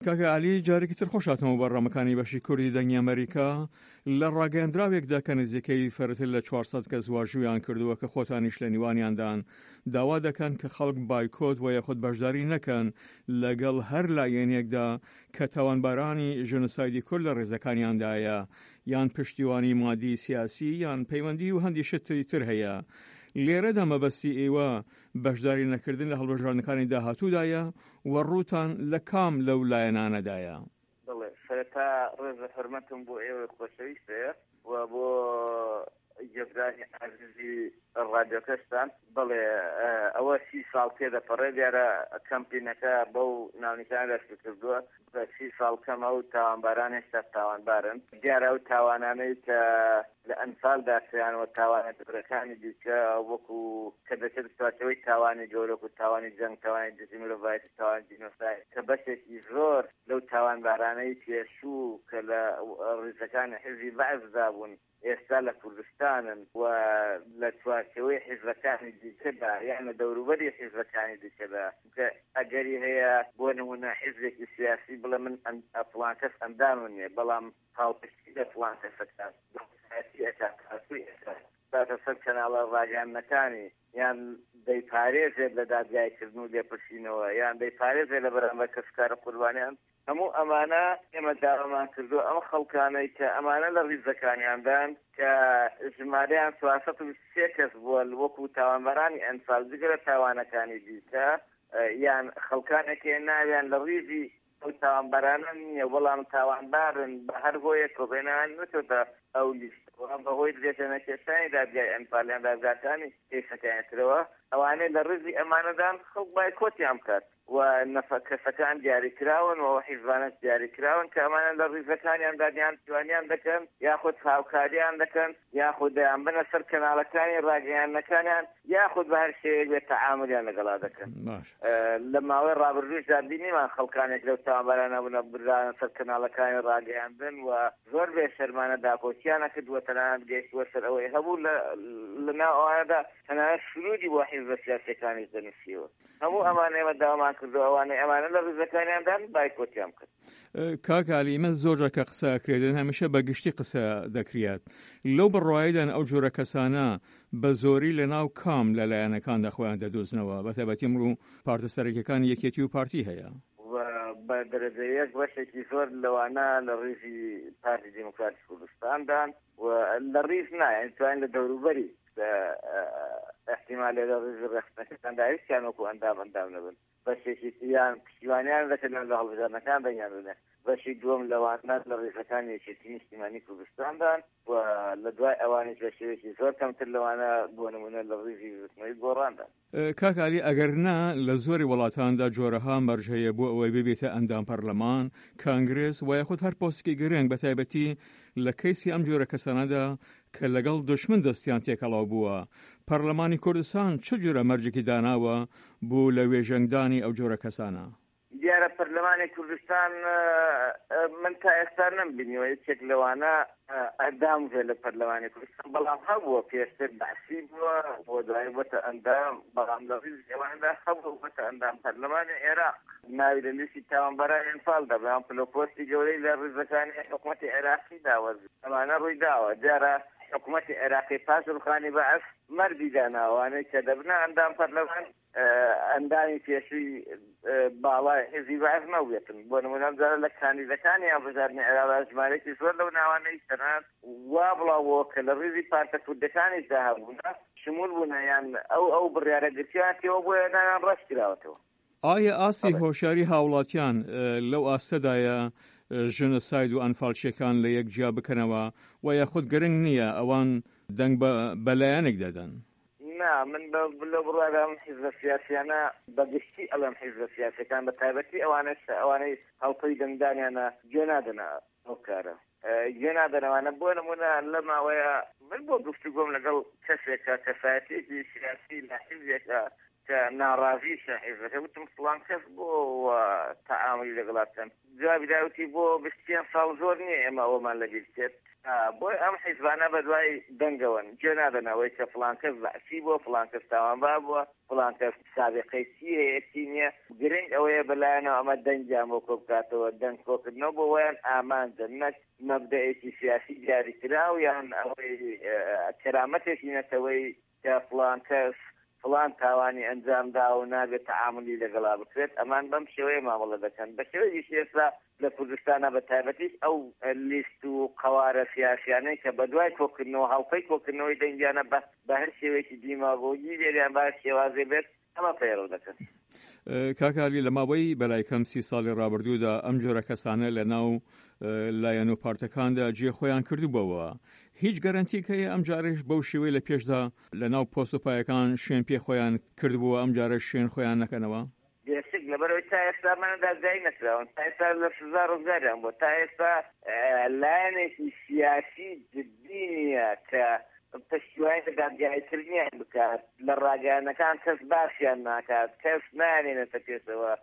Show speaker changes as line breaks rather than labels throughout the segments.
کاکە عالی جارێکی تر خۆشاتەوە بەڕامەکانی بەشی کوردی دەنگی ئەمریکا لە ڕاگەیاندراوێکدا کە نزیکەی فەرتر لە 400 کەس واژویان کردووە کە خۆتانیش لە نیوانیاندان داوا دەکەن کە خەڵک بایکۆت و یەخود بەشداری نەکەن لەگەڵ هەر لایەنێکدا کە تاوانبارانی ژنۆسایدی کورد لە ڕێزەکانیاندایە یان پشتیوانی مادی سیاسی یان پەیوەندی و هەندی شتری تر هەیە. لێرەدا مەبەستی ئێوە بەشداری نەکردن لە هەڵبژاردنەکانی داهاتوودایە و ڕووتان لە کام لەو لایەنانەدایە؟
بڵێ سەرەتا ڕێزە حرمەتم بۆ ئێوە خۆشەویستەیە و بۆ جێبرانی عەزیزی ڕادیۆکەشتان. بڵێ ئەوە 30 ساڵ تێدەپەڕێ دیارە کەمپینەکە بەو ناونیشانە دەست کردووە بە 30 ساڵ کەمە و تاوانباران هێشتا تاوانبارن. دیارە ئەو تاوانانەی کە لە ئەنفالدا سیانەوە تاوانە دەبرەکانی دیکە وەکو کە دەچێت سواتەوەی تاوانی گەورە و تاوانی جەنگ تاوانی دژی مرۆڤایەتی تاوانی جینۆساید کە بەشێکی زۆر لەو تاوانبارانەی پێشوو کە لە ڕیزەکانی حیزبی بەعزدا بوون ئێستا لە کوردستانن و لە چوارچەوەی حیزبەکانی دیکەدا یان لە دەوروبەری حیزبەکانی دیکەدا کە ئەگەری هەیە بۆ نمونە حیزبێکی سیاسی بڵێ من فڵان کەس ئەندامم نییە بەڵام هاوپشتی لە فڵان کەسەکان ساتە سەر کەناڵە ڕاگەیاندنەکانی یان دەیپارێزێت لە دادگایکردن و لێپرسینەوە یان دەیپارێزێت لە بەرامبەر کەسکارە قوربانیان هەموو ئەمانە ئێمە داوامان کردو ئەمە خەڵکانەی کە ئەمانە لە ڕیزەکانیاندان کە ژمارەیان 423 کەس بووە وەکو تاوانبارانی ئەنفال جگە تاوانەکانی دیکە یان خەڵکانێکی ناویان لە ڕیزی ئەو تاوانبارانە نییە بەڵام تاوانبارن بە هەر بۆیە کۆبێنان نوتۆتە ئەو لیستەوە بەهۆی درێژە نەکێشانی دادگای ئەنفالیان دادگاکانی کێسەکانێترەوە ئەوانەی لە ڕیزی ئەمانەدان خەڵک بایکۆتیان بکات و کەسەکان دیاریکراون و حیزبانەت دیاریکراون کە ئەمانە لە ڕیزەکانیان دادیان توانیان دەکەن یاخود هاوکاریان دەکەن یاخود دەیان بنە سەر کەناڵەکانی ڕاگەیاندنەکانیان یاخود بە هەر شێوەیەک بێت تەعاملیان لەگەڵا دەکەن. لە ماوەی ڕابردووشدا بینیمان خەڵکانێک لەو تاوانبارانە بوونە بردانە سەر کەناڵەکانی ڕاگەیاندن و زۆر بێ شەرمانە داپۆچیانە کردووە تەنانەت گەیشتووە سەر ئەوەی هەبوو لە ناو ئەوانەدا تەنانەت سنوودی بۆ حیزبە سیاسیەکانی دەنووسیوە. هەموو ئەمانە ئێمە داوامان کردو ئەوانەی ئەمانە لە ڕیزەکانیاندان بایکۆتیان کرد.
کاکالی من زۆر کە قسەکردن هەمیشە بەگشتی قسە دەکرێت لەو بڕواایدان ئەو جۆرە کەسانە بە زۆری لە ناو کام لەلایەنەکاندا خۆیان دەدۆزنەوە بە تایبەتی ئەمڕۆ پارتە سەرۆکیەکانی یەکێتی و پارتی هەیە
بە دەرەجەیەک بەشێکی زۆر لەوانە لە ڕیزی پارتی دیموکراتی کوردستاندان و لە ڕیز نایە توانین لە دەوروبەری احتیمال لە ڕیز ڕێخستنەکەتاندا هیچیان وەکو ئەندام نەبن بەشێکی یان پشتیوانیان دەکەن لە هەڵبژاردنەکان دەنگیان بدەن بەشی دووەم لەوانە لە ڕێزەکانی یەکێتی نیشتیمانی کوردستاندان و لە دوای ئەوانش بە شێوەیەکی زۆر کەمتر لەوانە بۆ نمونە لە ڕیزی وتمەوەی گۆڕاندان.
کاکالی ئەگەر نا لە زۆری وڵاتاندا جۆرەها مەرج هەیە بۆ ئەوەی ببێتە ئەندام پەرلەمان کانگرس و یاخود هەر پۆستێکی گرنگ بە تایبەتی لە کەیسی ئەم جۆرە کەسانەدا کە لەگەڵ دژمن دەستیان تێکەڵاو بووە پەرلەمانی کوردستان چ جۆرە مەرجێکی داناوە بۆ لە وێژەنگدانی ئەو جۆرە کەسانە؟
دیارە پەرلەمانی کوردستان من تا ئێستا نەمبینیوە یەکێک لەوانە ئەندام بێت لە پەرلەمانی کوردستان بەڵام هەبووە پێشتر بەحسی بووە بۆ دوای بۆتە ئەندام بەڵام لە ڕیز ئێواندا هەبوو بۆتە ئەندام پەرلەمانی عێراق ناوی لە لیستی تاوانبارانی ئەنفالدا بەیان پلۆپۆستی گەورەی لە ڕیزەکانی حکوومەتی عێراقی داوەرد ئەمانە ڕووی داوە دیارە حکوومەتی عێراقی پاش ڕوخانی بەعەس مەردی داناوانەی کە دەبنە ئەندام پەرلەمان ئەندامی پێشووی باڵای حیزبی بەعەز نەبێتن بۆ نمونە جارە لە کاندیدەکانی هەڵبژاردنی عێراق ژمارەیەکی زۆر لەو ناوانەی تەنانەت وا بڵاوەوە کە لە ڕیزی پارتە کوردەکانیشدا هەبوونە شمول بوونە یان ئەو بڕیارەگرتیان تێوە بۆ هێنانیان ڕەش کراوەتەوە.
ئایا ئاستی هۆشیاری هاوڵاتیان لەو ئاستەدایە ژنۆساید و ئەنفالچیەکان لە یەکجیا بکەنەوە و یاخود گرنگ نییە ئەوان دەنگ بەلایەنێک دەدەن؟
من لە بڕوادام حیزبە سیاسیانە بەگشتی ئەڵەم حیزبە سیاسیەکان بە تایبەتی ئەوانەی هەڵپەی دەنگدانیانە گوێ نادەنە ئەو کارە گوێ نادەنەوانە بۆ نمونە لە ماوەیە من بۆ گفتوگۆم لەگەڵ کەسێکە کەسایەتێکی سیاسی لە حیزبێکە ناڕازی حیزەکە وتم فڵان کەس بۆ تەعاملی لەگەڵاتەن جوابی داوتی بۆ 20 ساڵ زۆر نییە ئێمە ئەومان لەبیر بچێت بۆی ئەم حیزبانە بە دوای دەنگەوەن گوێ نادەنەوەی کە فڵان کەس بەعسی بووە فڵان کەس تاوانبار بووە فڵان کەس سابقەی چی هەیەی نییە گرنگ ئەوەیە بەلایەنەوە ئەمە دەنگیان بۆ کۆ بکاتەوە دەنگ کۆکردنەوە بۆ ویان ئامانجە نەک مەبدەیەکی سیاسی دیاری کراو یان ئەوەی کەرامەتێکی نەتەوەی کە فڵان کەس فڵان تاوانی ئەنجامدا و نابێت تەعاملی لەگەڵا بکرێت ئەمان بەم شێوەیە مامەڵە دەکەن بە شێوەیەکی ئێستا لە کوردستانە بە تایبەتیش ئەو لیست و قەوارە سیاسیانەی کە بە دوای کۆکردنەوە هەڵقەی کۆکردنەوەی دەنگیانە بە هەر شێوەیەکی دیماگۆگی لێریان باش شێوازێ بێت ئەمە پەیڕەو دەکەن.
کاکالی لە ماوەی بەلای کەم 30 ساڵی ڕابردوودا ئەم جۆرە کەسانە لە ناو لایەن و پارتەکاندا جێ خۆیان کردوبەوە هیچ گەرانتیکەیە ئەم جارش بەو شێوەی لە پێشدا لە ناو پۆست و پایەکان شوێن پێ خۆیان کردبووە ئەم جارە شوێن خۆیان نەکەنەوە
دێشک لەبەرەوەی تا ئێستا مندا جای نەکراون تا ئێستا لە سزا ڕزگاریان بۆ تا ئێستا لایەنێکی سیاسی جدی نییە کە پشتیوانی دادگایکردنیان بکات لە ڕاگەیانەکان کەس باشیان ناکات کەس نانێنێتە پێشەوە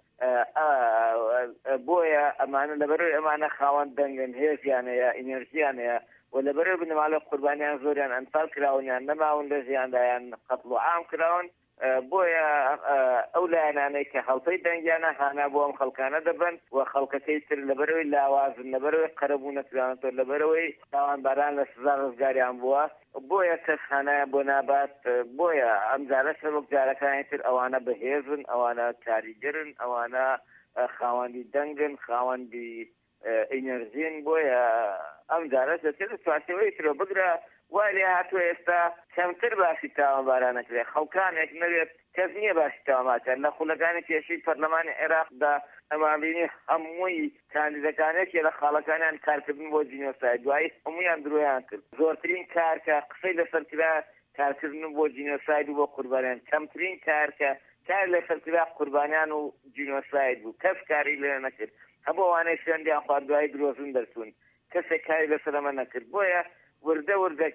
بۆیە ئەمانە لەبەرەوەی ئەمانە خاوەن دەنگن هێزیانەیە ئینەرژیانەیە و لەبەرەوەی بنەماڵە قوربانیان زۆریان ئەنفال کراونیان نەماون لە ژیاندایان قەتڵ و عام کراون بۆیە ئەو لایەنانەی کە هەڵپەی دەنگیانە هانا بۆ ئەم خەڵکانە دەبن و خەڵکەکەی تر لەبەرەوەی لاوازن لەبەرەوەی قەرەبوو نەتوانێتەوە لەبەرەوەی تاوانباران لە سزا ڕزگاریان بووە بۆیە کەس هانایە بۆ نابات بۆیە ئەم جارە سەرۆک جارەکانی تر ئەوانە بەهێزن ئەوانە کاریگەرن ئەوانە خاوەندی دەنگن خاوەندی ئینەرژین بۆیە ئەم جارە دەچێت تواتەوەی ترۆ بگرە وای لێ هاتووە ئێستا کەمتر باسی تاوانبارانەکرێ خەڵکانێک نەوێت کەس نییە باسی تاوانباران لە خولەکانی پێشووی پەرلەمانی عێراقدا ئەمان بینی هەمووی کاندیدەکانێکی لە خاڵەکانیان کارکردن بۆ جینۆساید دوایی هەموویان درۆیان کرد زۆرترین کارکە قسەی لەسەرکرا کارکردن بۆ جینۆساید و بۆ قوربانیان کەمترین کارکە کار لەسەرکرا قوربانیان و جینۆساید بوو کەس کاری لێ نەکرد هەموو ئەوانەی سوێندیان خوارد دوایی درۆزن دەرچوون کەسێک کاری لەسەر ئەمە نەکرد بۆیە وردە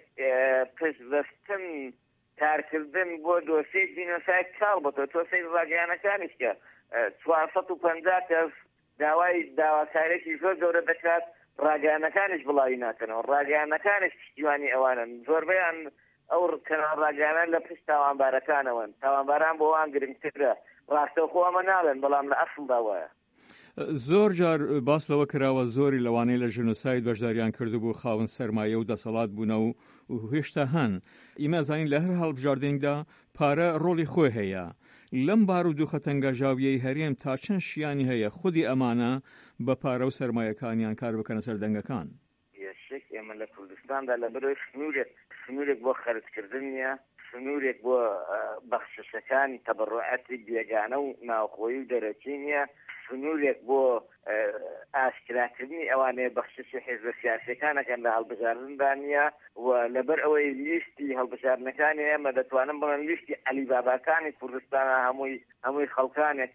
پشتبەستن کارکردن بۆ دۆسەی جینۆساید کاڵ بۆتەوە تۆسەی ڕاگەیانەکانیش کە 450 کەس داوای داواکارێکی زۆر گەورە دەکات ڕاگەیانەکانیش بڵاوی ناکەنەوە ڕاگەیانەکانیش پشتیوانی ئەوانن زۆربەیان ئەو ڕاگەیانە لە پشت تاوانبارەکانەوەن تاوانباران بۆ وان گرنگترە ڕاستەوخۆ ئەمە ناڵێن بەڵام لە ئەسڵدا وایە
زۆر جار باس لەوە کراوە زۆری لەوانەیە لە ژنۆساید بەشداریان کردبوو خاوەن سەرمایە و دەسەڵات بوونەوە و هێشتا هەن ئیمازانین لە هەر هەڵبژاردنێکدا پارە ڕۆڵی خۆی هەیە لەم بارودۆخە تەنگەژاویەی هەرێم تا چەند شیانی هەیە خودی ئەمانە بە پارە و سەرمایەکانیان کار بکەنە سەر دەنگەکان
یەشێک ئێمە لە کوردستاندا لەبەرەوەی سنوورێک بۆ خەرجکردن نیە سنوورێک بۆ بەخششەکانی تەبەڕوعەتی بێگانە و ناوخۆیی و دەرەکی نیە سنوورێک بۆ ئاشکراکردنی ئەوانەیە بەخششی حیزبە سیاسیەکانەکەن لە هەڵبژاردندا نیە و لەبەر ئەوەی لیستی هەڵبژاردنەکانی ئێمە دەتوانن بڵێن لیستی عەلیباباکانی کوردستانە هەمووی خەڵکانێک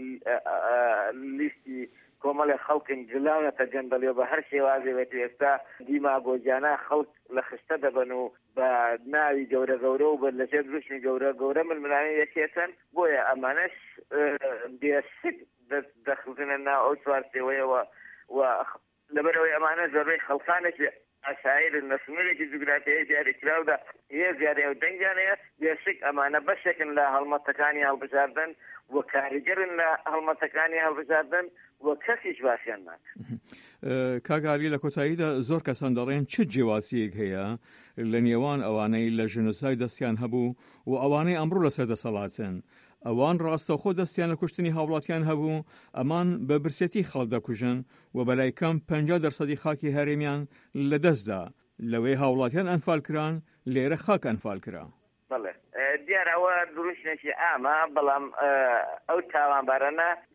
لیستی کۆمەڵی خەڵکن جلاونەتە گەندەڵیەوە بە هەر شێوازێت ئێستا دیماگۆجانە خەڵک لە خشتە دەبن و بە ناوی گەورە گەورە و بە لەژێر دروشمی گەورە ململانی یەکێتن بۆیە ئەمانەش بێشک دەخڵنە ناو ئەو چوارچێوەیەوە و لەبەرەوەی ئەمانە زۆربەی خەڵکانێکی ئەشاعرن لە سنوورێکی جوگرافیایی دیاریکراودا هێزیانەیە و دەنگیانەیە بێشک ئەمانە بەشێکن لە هەڵمەتەکانی هەڵبژاردن و کاریگەرن لە هەڵمەتەکانی هەڵبژاردن و کەسیش باشیان ناکرد.
کاگالی لە کۆتاییدا زۆر کەسان دەڵێن چ جیاوازیەک هەیە لە نێوان ئەوانەی لە ژنۆساید دەستیان هەبوو و ئەوانەی ئەمڕۆ لەسەر دەسەڵاتن ئەوان ڕاستەوخۆ دەستیان لە کوشتنی هاوڵاتیان هەبوو ئەمان بە برسێتی خەڵک دەکوژن و بەلای کەم 50% خاکی هەرێمیان لەدەستدا لەوەی هاوڵاتیان ئەنفال کران لێرە خاک ئەنفال کرا
بەڵێ دیارەوە دروشتێکی ئامە بەڵام ئەو تاوانبارانە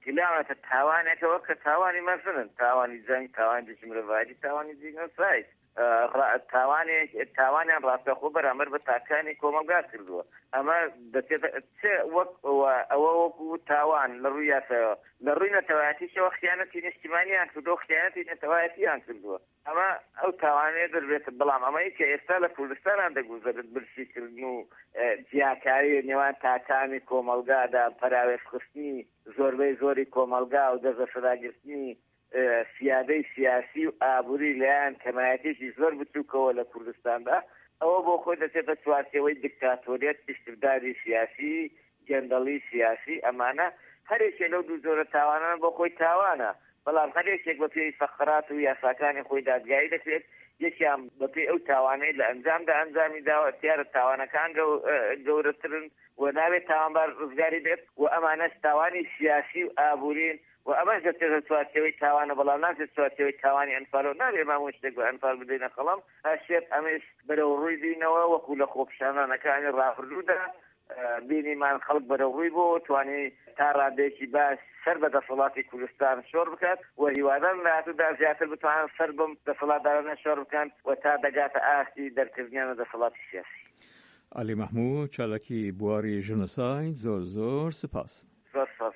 کلامەتە تاوانێکەوە کە تاوانی مەسەن تاوانی جەنگ تاوانی دژمرەواری تاوانی جینۆساید تاوانیان ڕاستەخۆ بەرامبەر بە تاکانی کۆمەلگا کردووە ئەمە دەچێتە ئەوە وەکو تاوان لە ڕووی یاسایەوە لە ڕووی نەتەوایەتیشەوە خیانەتی نیشتیمانیان کردووە خیانەتی نەتەوایەتیان کردووە ئەمە ئەو تاوانەیە دەبێت بەڵام ئەمەی کە ئێستا لە کوردستانان دەگوزێت برسیکردن و جیاکاری نێوان تاکانی کۆمەلگادا پەراوێزخستنی زۆربەی زۆری کۆمەلگا و دەستە سەداگرتنی سیادەی سیاسی و ئابووری لایەن کەمایەتێکی زۆر بچووکەوە لە کوردستاندا ئەوە بۆ خۆی دەچێتە چوارچێوەی دیکتاتۆریەت پشتبداری سیاسی گەندەڵی سیاسی ئەمانە هەرێکێک لەو دوو جۆرە تاوانان بۆ خۆی تاوانە بەڵام هەرێکێک بە پێی فەقرات و یاساکانی خۆی دادگایی دەکرێت یەکیان بە پێی ئەو تاوانەی لە ئەنجامدا ئەنجامی داوە دیارە تاوانەکان گەورەترن و نابێت تاوانبار ڕزگاری بێت و ئەمانەش تاوانی سیاسی و ئابوورین و ئەمەش دەچێتە چوارچێوەی تاوانە بەڵام ناچێت چوارچێوەی تاوانی ئەنفالەوە نابێت مامۆ شتێک بە ئەنفال بدەینە قەڵەم هەشێت ئەمەش بەرەو ڕووی بینەوە وەکو لە خۆپیشانانەکانی ڕابردوودا بینیمان خەڵک بەرەو ڕووی بۆ توانی تا ڕادێکی باش سەر بە دەسەڵاتی کوردستان شۆر بکات و هیوادارم لە هاتوودا زیاتر بتوانن سەر بم دەسەڵاتدارانە شۆر بکەن و تا دەگاتە ئاستی دەرکردنیانە دەسەڵاتی سیاسی.
علی مەحموود چالاکی بواری ژنۆساید زۆر سپاس.
زۆر سپاس.